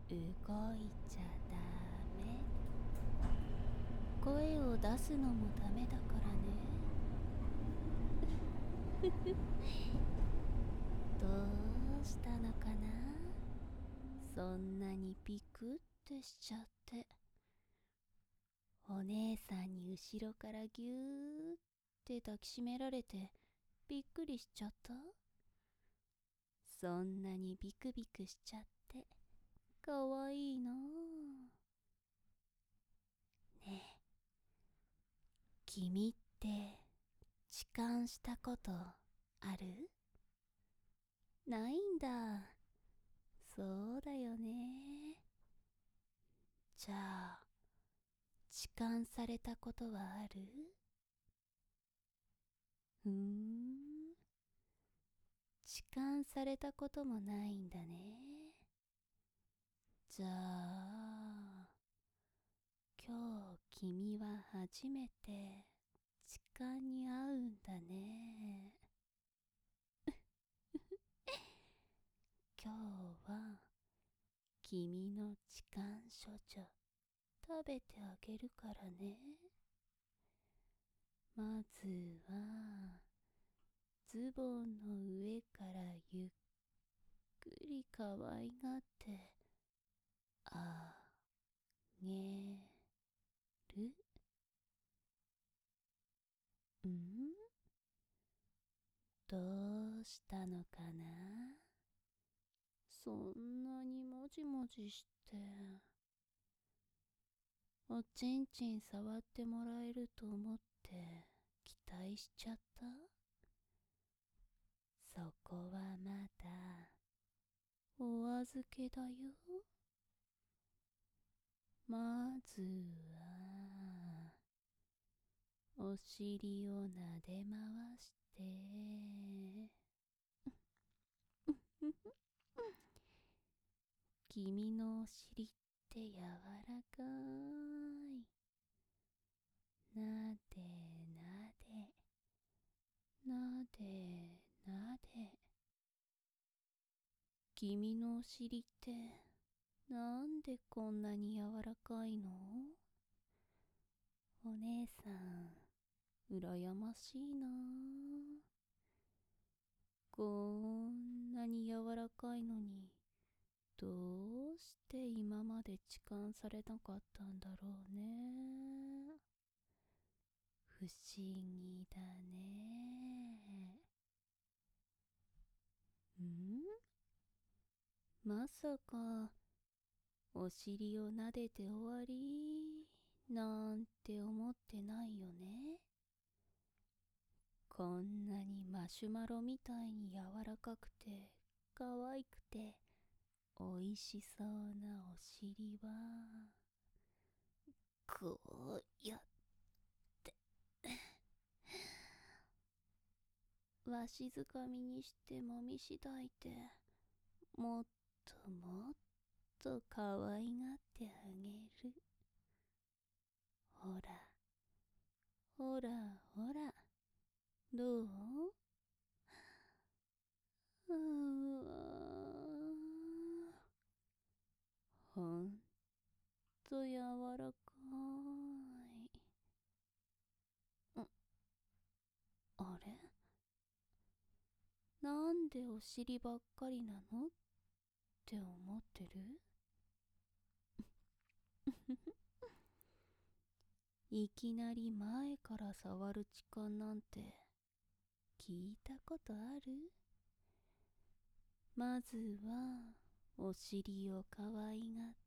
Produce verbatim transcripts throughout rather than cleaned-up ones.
動いちゃダメ。声を出すのもダメだからね。どうしたのかな、そんなにビクってしちゃって。お姉さんに後ろからぎゅーって抱きしめられてびっくりしちゃった。そんなにビクビクしちゃってかわいいな。ねえ、君って痴漢したことある？ないんだ。そうだよね。じゃあ痴漢されたことはある？ふーん、痴漢されたこともないんだね。じゃあ今日君は初めて痴漢に会うんだね。今日は君の痴漢処女食べてあげるからね。まずはズボンの上からゆっくり可愛がってあげる。ん？どうしたのかな、そんなにもじもじして。おちんちん触ってもらえると思って期待しちゃった？そこはまだお預けだよ。まずはお尻をなで回して、君のお尻って柔らかい。なでなでなでなで。君のお尻ってなんでこんなに柔らかいの？お姉さん羨ましいな。こんなに柔らかいのにどうして今まで痴漢されなかったんだろうね。不思議だね。ん？まさかお尻を撫でて終わりなんて思ってないよね。こんなにマシュマロみたいに柔らかくて可愛くておいしそうなお尻はこうやってわしづかみにしてもみしだいて、もっともっと可愛がってあげる。ほらほらほら、どう？うわ、ほんと柔らかい。ん、あれ、なんでお尻ばっかりなのって思ってる？いきなり前から触る痴漢なんて聞いたことある？まずはお尻を可愛がって、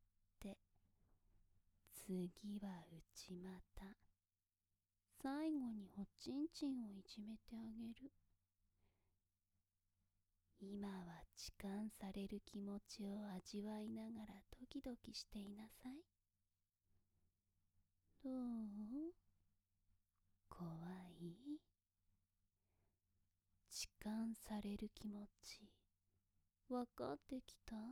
次は内股、最後におちんちんをいじめてあげる。今は痴漢される気持ちを味わいながらドキドキしていなさい。どう？怖い？痴漢される気持ちわかってきた？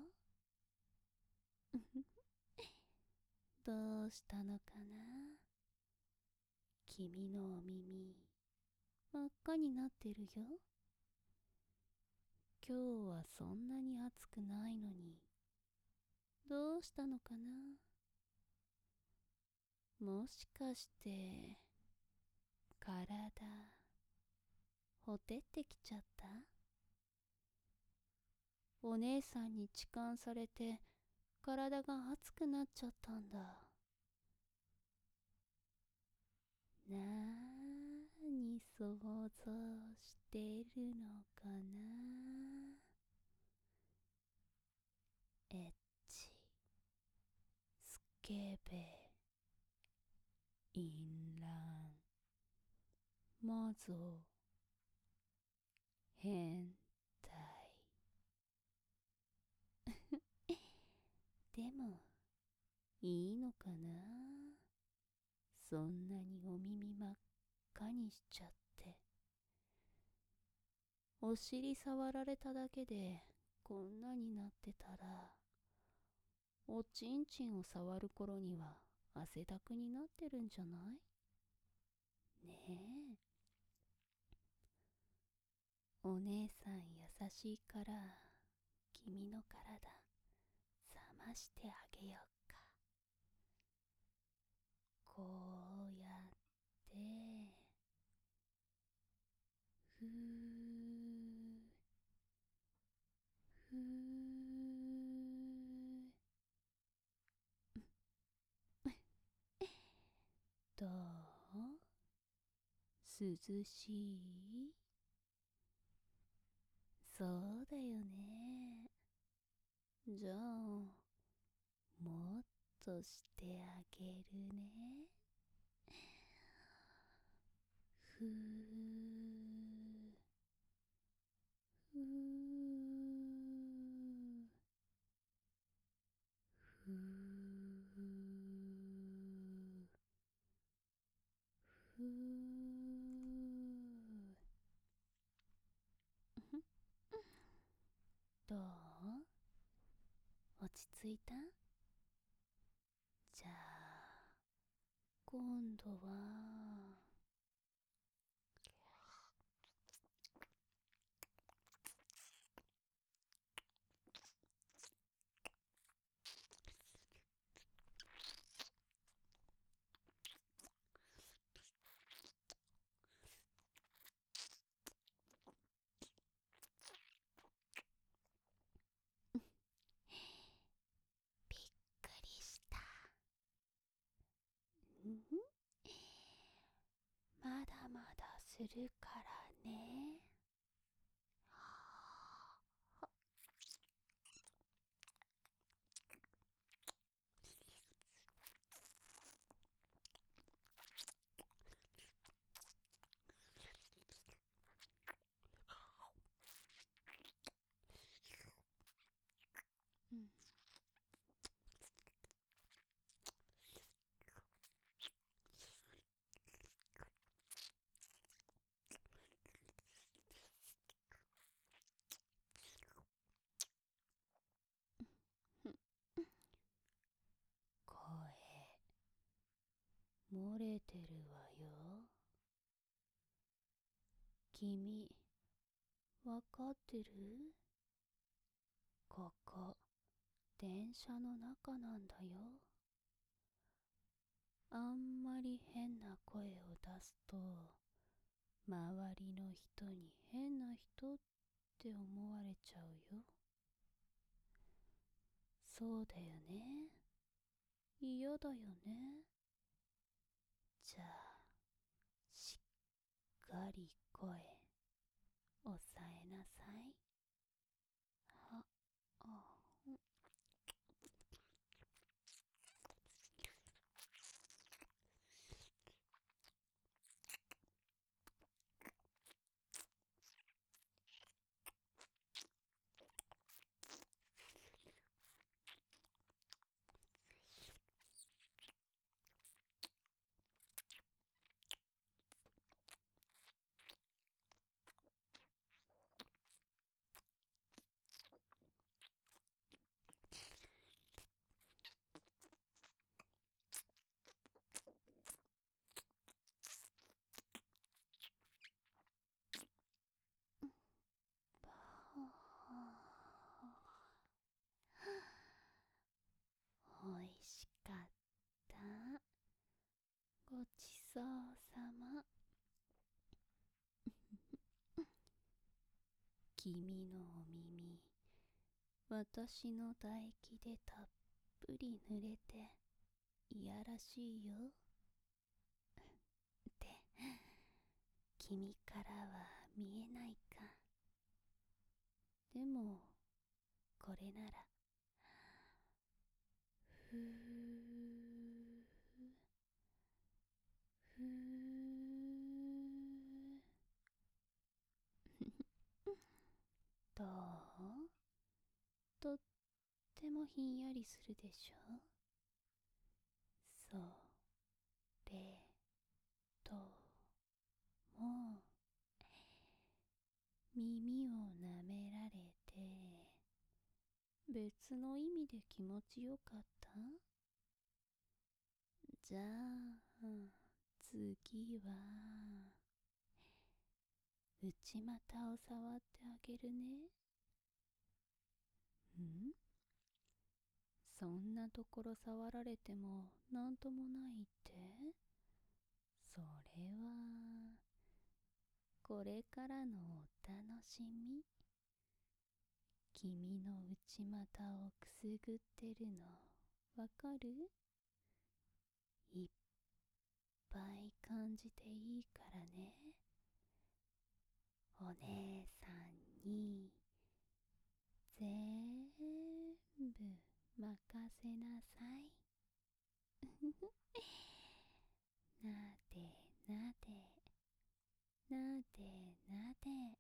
どうしたのかな、君のお耳真っ赤になってるよ。今日はそんなに暑くないのにどうしたのかな。もしかして体ほてってきちゃった？お姉さんに痴漢されて体が熱くなっちゃったんだ。なーに想像してるのかな。エッチスケベ淫乱魔女変態。でもいいのかな、そんなにお耳真っ赤にしちゃって。お尻触られただけでこんなになってたら、おちんちんを触る頃には汗だくになってるんじゃない？ねえ。お姉さん優しいから君の体冷ましてあげよっか。こうやってふーふー。どう？涼しい？そうだよね。じゃあもっとしてあげるね。ふーふーふーふー。どう？落ち着いた？じゃあ今度はびっくりした。んまだまだするからね。うん。声漏れてるわよ。君わかってる？ここ電車の中なんだよ。あんまり変な声を出すと周りの人に変な人って思われちゃうよ。そうだよね。嫌だよね。じゃあしっかり声抑えなさい。はあ。 君のお耳、私の唾液でたっぷり濡れていやらしいよって君からは見えないか。でもこれならふーふーどう？とってもひんやりするでしょ。それとも耳を舐められて別の意味で気持ちよかった？じゃあ次は内股を触ってあげるね。ん？そんなところ触られてもなんともないって？それはこれからのお楽しみ。君の内股をくすぐってるのわかる？いっぱい感じていいからね。お姉さんに全部任せなさい。なでなでなでなで。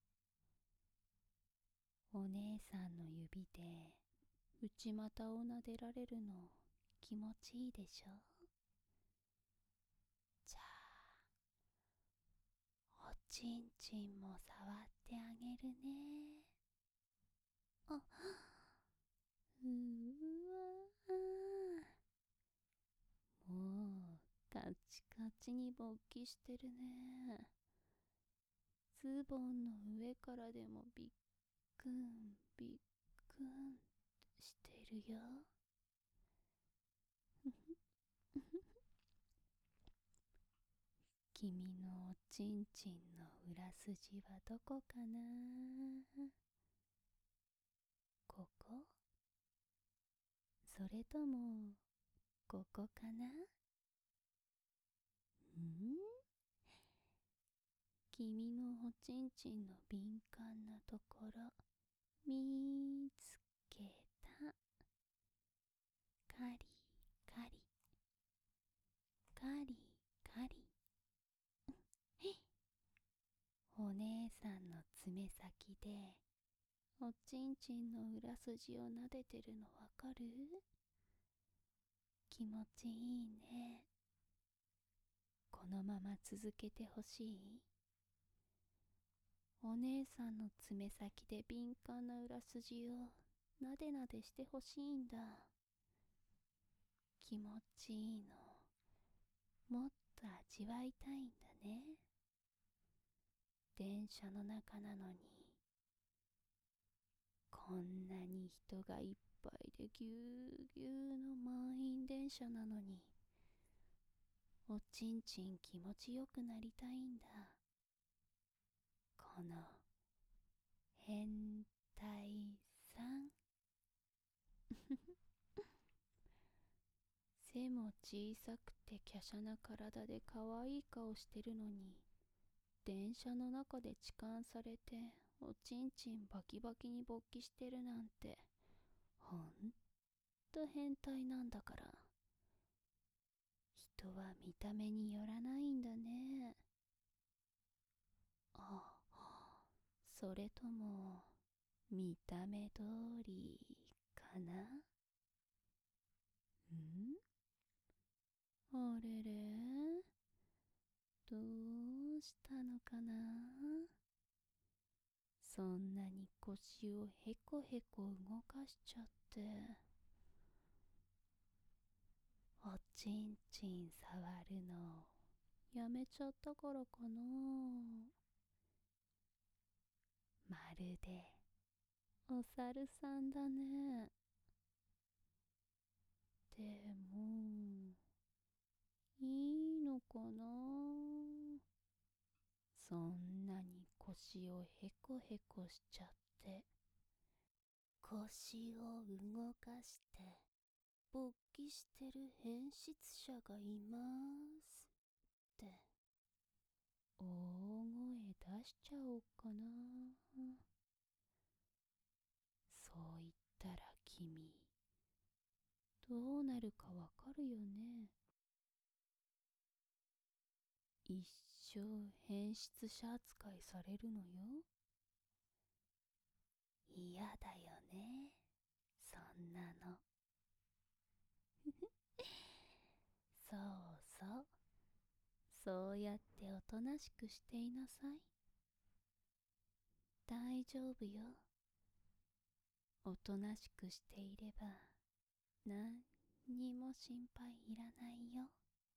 お姉さんの指で内股を撫でられるの気持ちいいでしょ。じゃあおちんちんも触ってあげるね。あ、うーわー、もうカチカチに勃起してるね。ズボンの上からでもびっくんびっくんしてるよ。君のおちんちんの裏筋はどこかな？ここ？それともここかな？ん？君のおちんちんの敏感なところ見つけた。カリカリカリカリ。お姉さんの爪先でおちんちんの裏筋を撫でてるのわかる？気持ちいいね。このまま続けてほしい？お姉さんの爪先で敏感な裏筋をなでなでしてほしいんだ。気持ちいいのもっと味わいたいんだね。電車の中なのに、こんなに人がいっぱいでぎゅうぎゅうの満員電車なのに、おちんちん気持ちよくなりたいんだ。この変態さん。背も小さくて華奢な体で可愛い顔してるのに、電車の中で痴漢されておちんちんバキバキに勃起してるなんてほんと変態なんだから。人は見た目によらないんだね。あ、それとも見た目通りかな？ん？あれれ、どうしたのかな？そんなに腰をへこへこ動かしちゃって、おちんちん触るのやめちゃったからかな？まるでお猿さんだね。でもいいのかな？そんなに腰腰をへこへこしちゃって、腰を動かして勃起してる変質者がいますって大声出しちゃおうかな。そう言ったら君どうなるかわかるよね。一生変質者扱いされるのよ。嫌だよね、そんなの。そうそう、そうやっておとなしくしていなさい。大丈夫よ。おとなしくしていれば何にも心配いらないよ。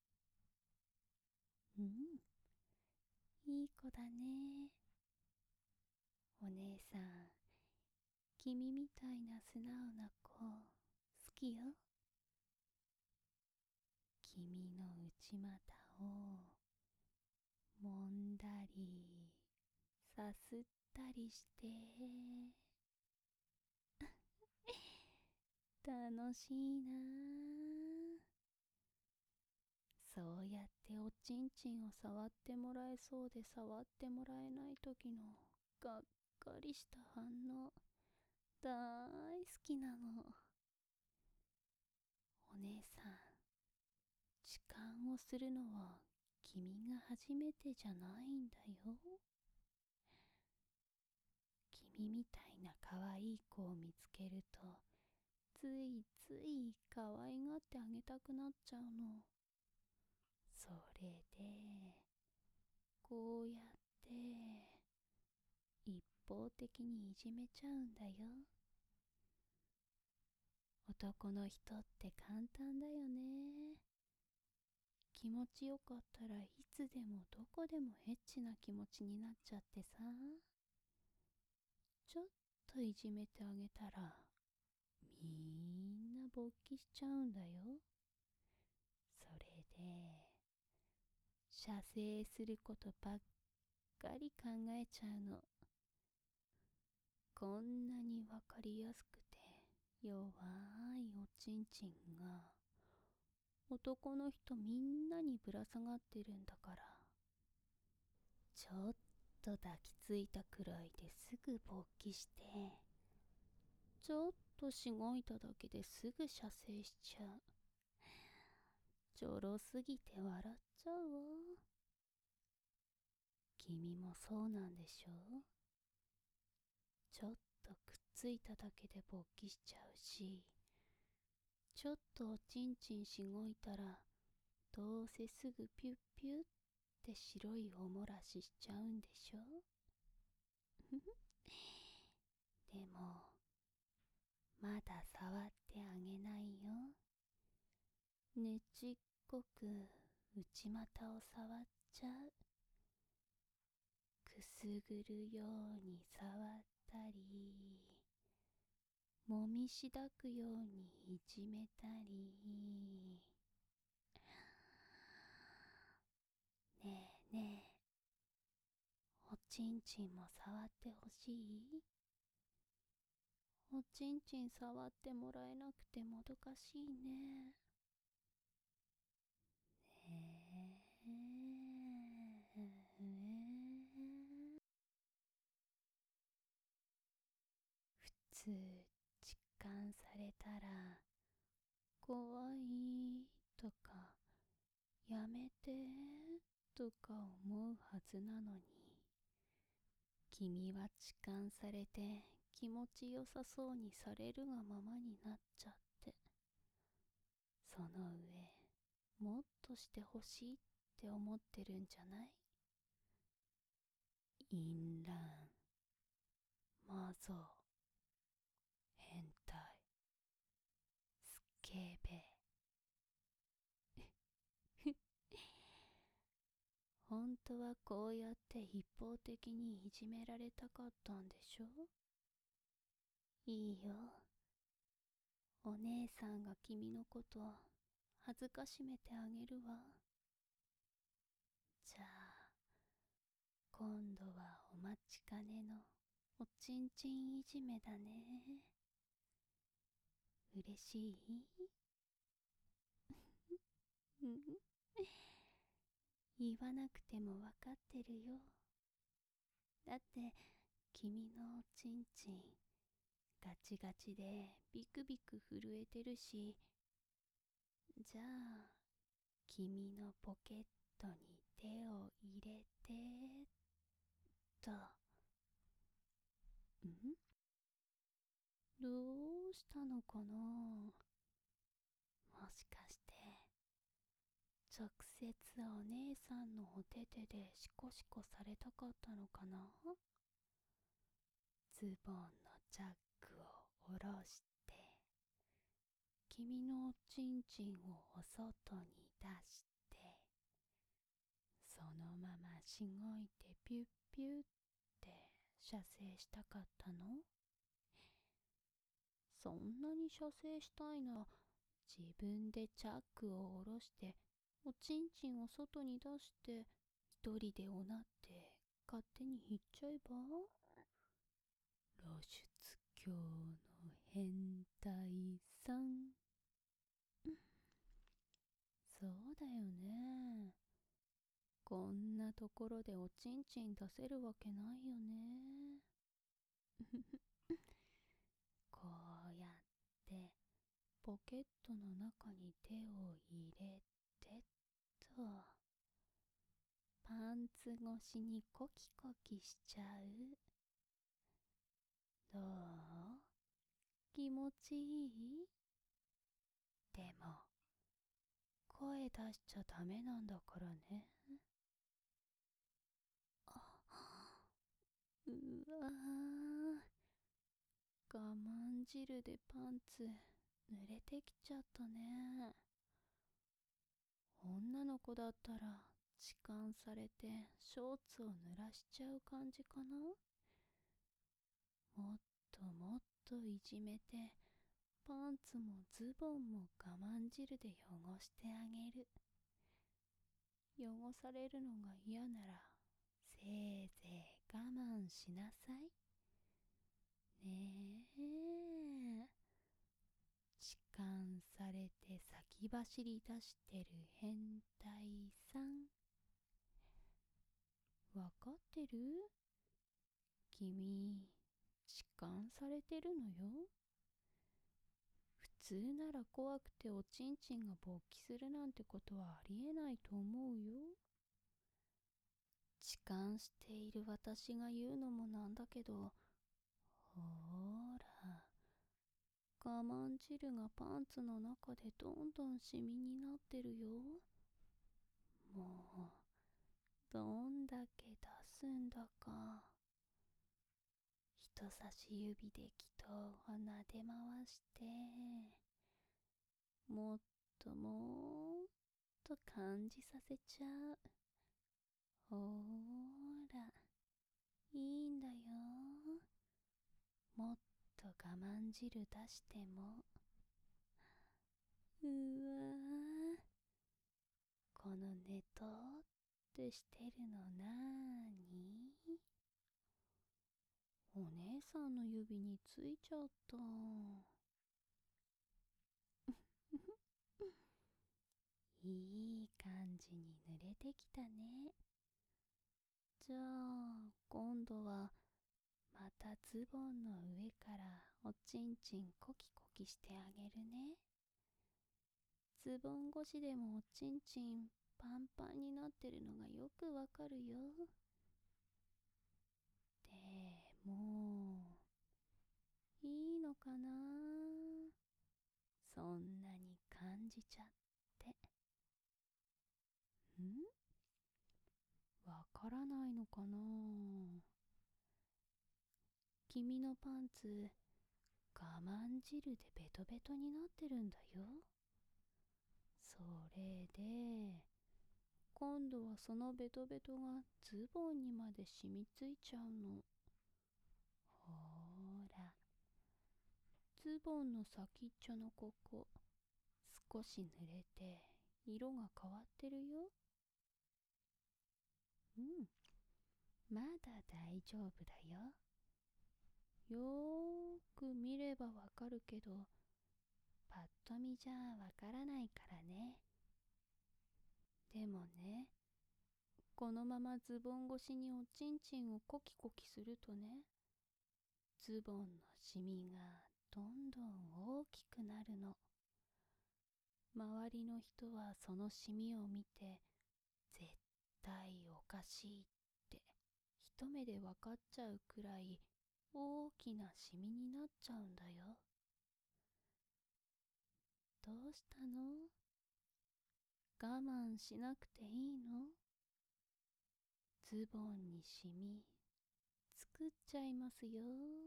うん、いい子だね。お姉さん、君みたいな素直な子好きよ。君の内股を揉んだりさすったりして楽しいなあ。そうやっておちんちんを触ってもらえそうで触ってもらえない時のがっかりした反応大好きなの。お姉さん、痴漢をするのは君が初めてじゃないんだよ。君みたいな可愛い子を見つけるとついつい可愛がってあげたくなっちゃうの。それでこうやって一方的にいじめちゃうんだよ。男の人って簡単だよね。気持ちよかったらいつでもどこでもエッチな気持ちになっちゃってさ、ちょっといじめてあげたらみんな勃起しちゃうんだよ。それで射精することばっかり考えちゃうの。こんなにわかりやすくて弱いおちんちんが男の人みんなにぶら下がってるんだから、ちょっと抱きついたくらいですぐ勃起して、ちょっとしごいただけですぐ射精しちゃう。ちょろすぎて笑っちゃうわ。君もそうなんでしょ？ちょっとくっついただけで勃起しちゃうし、ちょっとおちんちんしごいたらどうせすぐピュッピュッって白いおもらししちゃうんでしょ？でもまだ触ってあげないよ。ねちっこく内股を触っちゃう。くすぐるように触ったり、もみしだくようにいじめたり。ねえねえ、おちんちんも触ってほしい？おちんちん触ってもらえなくてもどかしいね。ねえ。普通痴漢されたら怖いとかやめてとか思うはずなのに、君は痴漢されて気持ちよさそうにされるがままになっちゃって、その上もっとしてほしいって思ってるんじゃない？淫乱、マゾ、変態、スケベ。本当はこうやって一方的にいじめられたかったんでしょ？いいよ。お姉さんが君のこと恥ずかしめてあげるわ。じゃあ今度はお待ちかねのおちんちんいじめだね。嬉しい？言わなくてもわかってるよ。だって君のおちんちんガチガチでビクビク震えてるし、じゃあ君のポケットに手を入れてと。んどうしたのかな？もしかして直接お姉さんのお手手でシコシコされたかったのかな？ズボンのチャックを下ろして君のおちんちんをお外に出して、そのまましごいてピュッピュッって射精したかったの？そんなに射精したいなら自分でチャックを下ろしておちんちんを外に出して一人でおなって勝手に行っちゃえば？露出狂の変態さん。そうだよね。こんなところでおちんちん出せるわけないよね。こうやってポケットの中に手を入れてと、パンツ越しにコキコキしちゃう。どう？気持ちいい？でも声出しちゃダメなんだからね。あ、うわー、我慢汁でパンツ濡れてきちゃったね。女の子だったら痴漢されてショーツを濡らしちゃう感じかな？もっともっといじめてパンツもズボンも我慢汁で汚してあげる。汚されるのが嫌ならせいぜい我慢しなさいねえ。痴漢されて先走り出してる変態さん、わかってる？君痴漢されてるのよ。普通なら怖くておちんちんが勃起するなんてことはありえないと思うよ。痴漢している私が言うのもなんだけど、ほーら、我慢汁がパンツの中でどんどんシミになってるよ。もうどんだけ出すんだか。人差し指で気筒を撫で回して、もっともっと感じさせちゃう。ほーら、いいんだよ。もっと我慢汁出しても。うわー、このねとってしてるのなーに？お姉さんの指についちゃった。いい感じに濡れてきたね。じゃあ今度はまたズボンの上からおちんちんコキコキしてあげるね。ズボン越しでもおちんちんパンパンになってるのがよくわかるよ。でもいいのかな？そんなに感じちゃって。ん？わからないのかな？君のパンツ我慢汁でベトベトになってるんだよ。それで今度はそのベトベトがズボンにまで染みついちゃうの。ほーら、ズボンの先っちょのここ少し濡れて色が変わってるよ。うん、 まだ大丈夫だよ。よーく見ればわかるけど、パッと見じゃわからないからね。でもね、このままズボン越しにおちんちんをコキコキするとね、ズボンのシミがどんどん大きくなるの。周りの人はそのシミを見て、絶対おかしいって一目でわかっちゃうくらい大きなシミになっちゃうんだよ。どうしたの？我慢しなくていいの？ズボンにシミ作っちゃいますよ。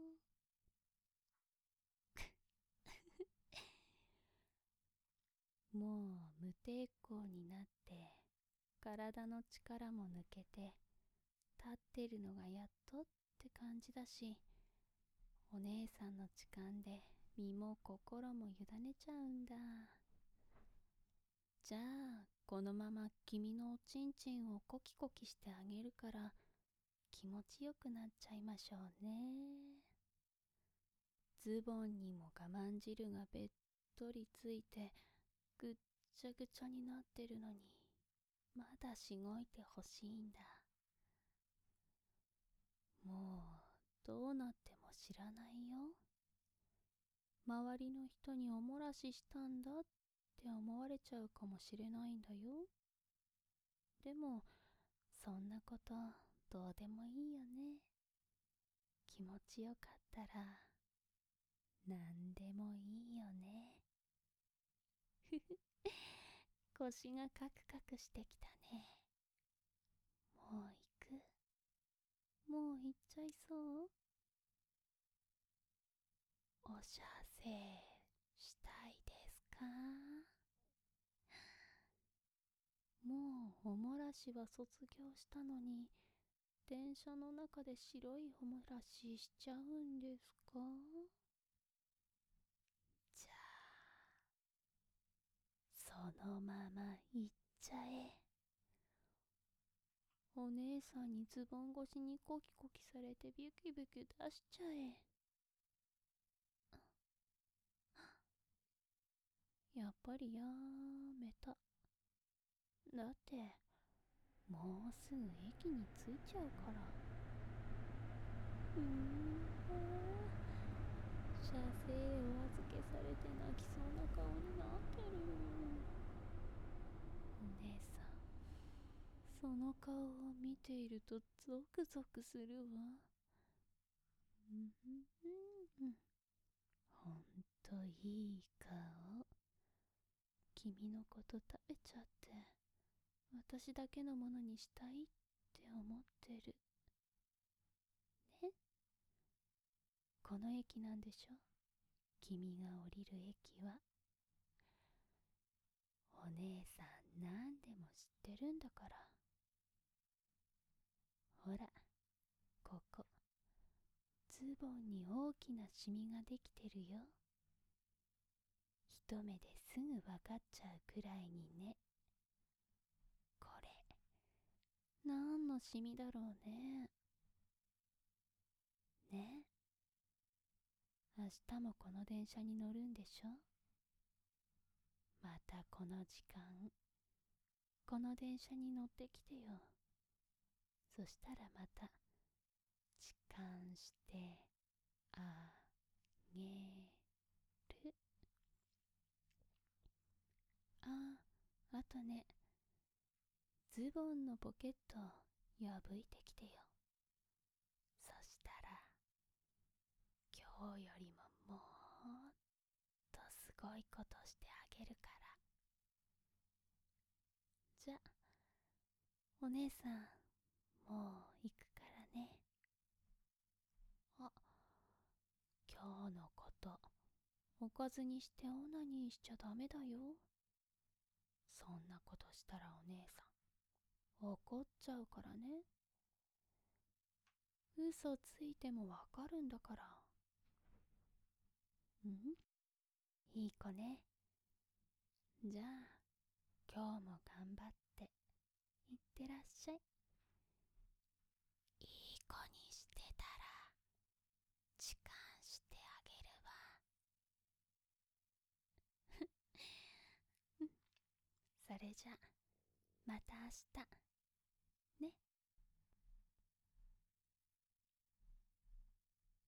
もう無抵抗になって体の力も抜けて立ってるのがやっとって感じだし、お姉さんの痴漢で身も心も委ねちゃうんだ。じゃあこのまま君のおちんちんをコキコキしてあげるから気持ちよくなっちゃいましょうね。ズボンにも我慢汁がべっとりついてぐっちゃぐちゃになってるのに、まだしごいてほしいんだ。もうどうなっても知らないよ。周りの人におもらししたんだって思われちゃうかもしれないんだよ。でもそんなことどうでもいいよね。気持ちよかったらなんでもいいよね。ふふ、腰がカクカクしてきたね。もう行く？もう行っちゃいそう？おしゃせしたいですか？もうおもらしは卒業したのに、電車の中で白いおもらししちゃうんですか？じゃあそのまま行っちゃえ。お姉さんにズボン越しにコキコキされてビュキビュキ出しちゃえ。やっぱりやめた。だってもうすぐ駅に着いちゃうから。うーん、車生お預けされて泣きそうな顔になってる。お姉さん、その顔を見ているとゾクゾクするわ。うんうんうん、ほんといい顔。君のこと食べちゃって私だけのものにしたいって思ってるね。この駅なんでしょ、君が降りる駅は。お姉さん何でも知ってるんだから。ほら、ここズボンに大きなシミができてるよ。一目ですぐわかっちゃうくらいにね。これ何のシミだろうね。ね、明日もこの電車に乗るんでしょ。またこの時間この電車に乗ってきてよ。そしたらまた痴漢してあげる。あ、あとね、ズボンのポケット破いてきてよ。そしたら今日よりももっとすごいことしてあげるから。じゃ、お姉さんもう行くからね。あ、今日のことおかずにしてオナニーしちゃダメだよ。そんなことしたらお姉さん怒っちゃうからね。嘘ついてもわかるんだから。うん、いい子ね。じゃあ今日も頑張っていってらっしゃい。いこにしてたら痴漢してあげるわ。それじゃまた明日ね。